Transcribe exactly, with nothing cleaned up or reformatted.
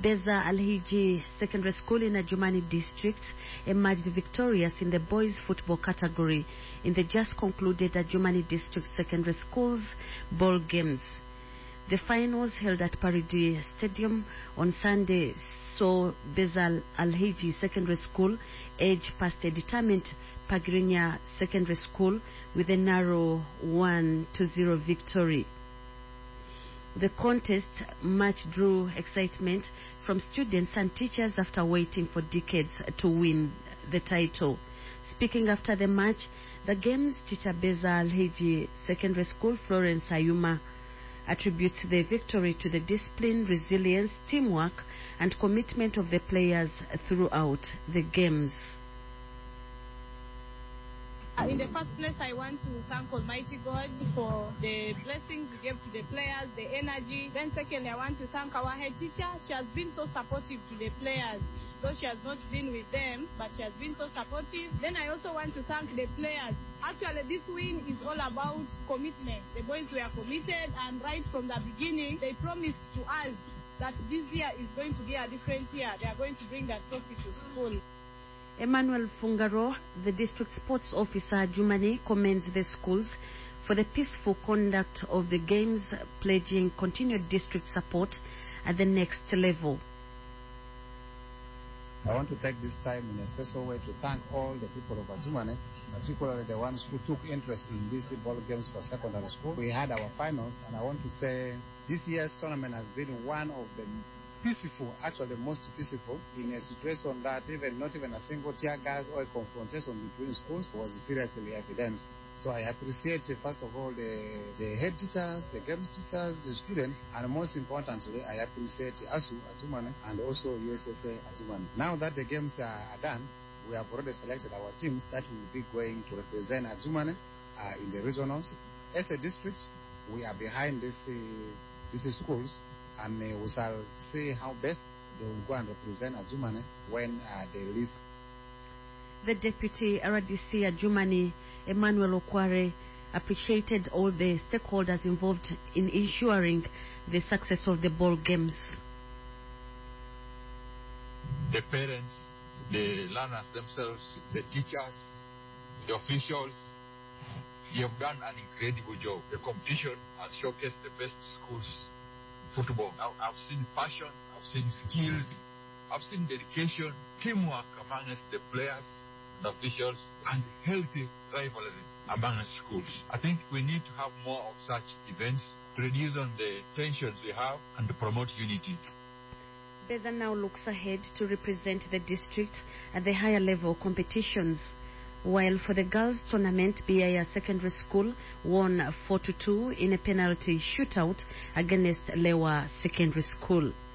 Beza Alhiji Secondary School in Adjumani District emerged victorious in the boys football category in the just concluded Adjumani District Secondary Schools ball games. The finals held at Paridi Stadium on Sunday saw Beza Alhiji Secondary School edge past a determined Pagrinya Secondary School with a narrow one to zero victory. The contest match drew excitement from students and teachers after waiting for decades to win the title. Speaking after the match, the game's teacher Beza Alhiji Secondary School Florence Ayuma attributes the victory to the discipline, resilience, teamwork, and commitment of the players throughout the games. In the first place, I want to thank Almighty God for the blessings He gave to the players, the energy. Then secondly, I want to thank our head teacher. She has been so supportive to the players. Though she has not been with them, but she has been so supportive. Then I also want to thank the players. Actually, this win is all about commitment. The boys were committed, and right from the beginning, they promised to us that this year is going to be a different year. They are going to bring that trophy to school. Emmanuel Fungaro, the district sports officer at Jumani, commends the schools for the peaceful conduct of the games, pledging continued district support at the next level. I want to take this time in a special way to thank all the people of Adjumani, particularly the ones who took interest in these ball games for secondary school. We had our finals, and I want to say this year's tournament has been one of the peaceful, actually the most peaceful, in a situation that even not even a single tear gas or a confrontation between schools was seriously evidenced. So I appreciate, first of all, the, the head teachers, the games teachers, the students, and most importantly, I appreciate A S U Adjumani and also U S S A Adjumani. Now that the games are done, we have already selected our teams that will be going to represent Adjumani uh, in the regionals. As a district, we are behind this, uh, these schools, and uh, we shall see how best they will go and represent Adjumani when uh, they leave. The Deputy R D C Adjumani, Emmanuel Okware, appreciated all the stakeholders involved in ensuring the success of the ball games. The parents, the learners themselves, the teachers, the officials, they have done an incredible job. The competition has showcased the best schools football. I've seen passion, I've seen skills, I've seen dedication, teamwork amongst the players, the officials, and healthy rivalry amongst schools. I think we need to have more of such events to reduce on the tensions we have and to promote unity. Beza now looks ahead to represent the district at the higher level competitions. While for the girls' tournament, Biaya Secondary School won four to two in a penalty shootout against Lewa Secondary School.